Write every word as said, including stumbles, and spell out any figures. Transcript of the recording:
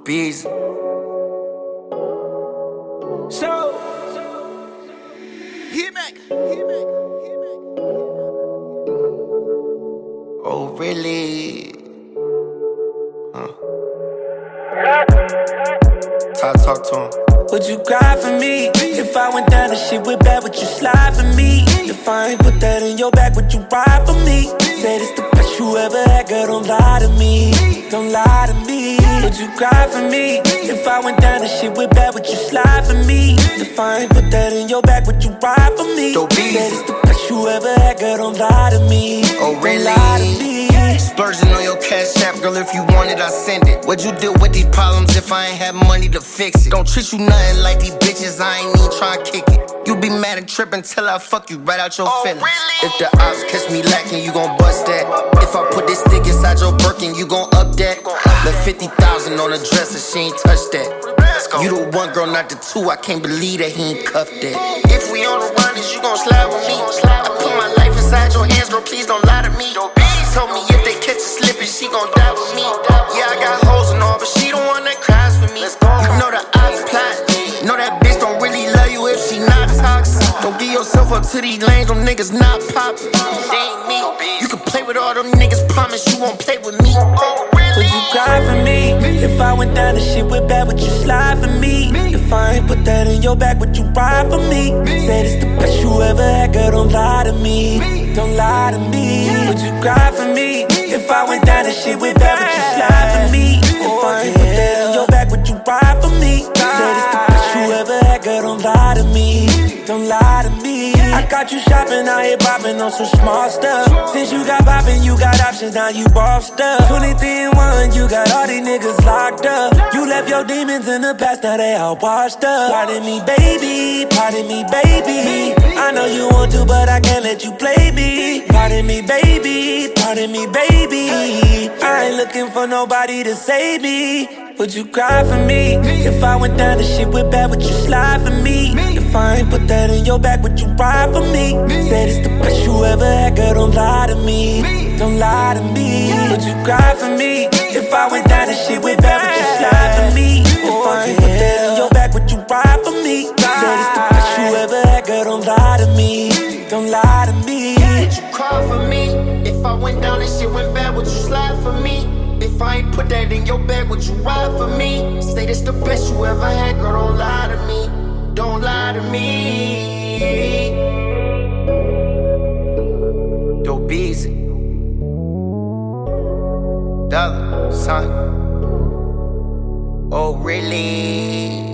Beezy. So, hit back, hit back, hit back. Oh, really? Huh. Talk, talk to him. Would you cry for me? If I went down and shit went bad, would you slide for me? If I ain't put that in your back, would you ride for me? Said it's the best you ever had, girl, don't lie to me. Don't lie to me. Would you cry for me? If I went down and shit went bad, would you slide for me? If I ain't put that in your back, would you ride for me? Said it's the best you ever had, girl, don't lie to me. Oh, really? Don't lie to me. Splurging on your cash app, girl, if you want it, I send it. What'd you deal with these problems if I ain't have money to fix it? Don't treat you nothing like these bitches, I ain't even tryna kick it. You be mad and trippin' till I fuck you right out your oh, feelings. Really? If the ops catch me lacking, you gon' bust that. If I put this stick inside your Birkin, you gon' up that. Left fifty thousand on a dresser, she ain't touch that. You the one girl, not the two, I can't believe that he ain't cuffed that. If we on the run, is you gon' slide with me? I put my life inside your hands, girl, please don't lie to me. She told me if they catch her slipping, she gon' die with me. Yeah, I got hoes and all, but she the one that cries for me. You know the ops plot, know that bitch don't really love you if she not toxic. Don't give yourself up to these lanes, them niggas not poppin'. They ain't me. You can play with all them niggas, promise you won't play with me. Would you cry for me? If I went down and shit went bad, would you slide for me? If I ain't put that in your back, would you ride for me? Said it's the best you ever had, girl, don't lie to me. Don't lie to me. Would you cry for me? If I went down and shit went bad, would you slide for me? If I ain't put that in your back, would you ride for me? Said it's the best you ever had, girl, don't lie to me. Don't lie to me. I got you shopping, out here bopping on some small stuff. Since you got bopping, you got options, now you bossed up. twenty-three and one, you got all these niggas locked up. You left your demons in the past, now they all washed up. Pardon me, baby, pardon me, baby. I know you want to, but I can't let you play me. Pardon me, baby, pardon me, baby. I ain't looking for nobody to save me. Would you cry for me? If I went down and shit went bad, would you slide for me? If I ain't put that in your back, would you ride for me? Said it's the best you ever had, girl, don't lie to me. Don't lie to me. Would you cry for me? If I went down and shit went bad, would you slide for me? If I ain't put that in your back, would you ride for me? Said it's the best you ever had, girl, don't lie to me. Don't lie to me. Would you cry for me? If I went down and shit went bad, would you slide for me? If I ain't put that in your bag, would you ride for me? Say this the best you ever had, girl, don't lie to me. Don't lie to me. Yo, Beezy. Dollar sign. Oh, really?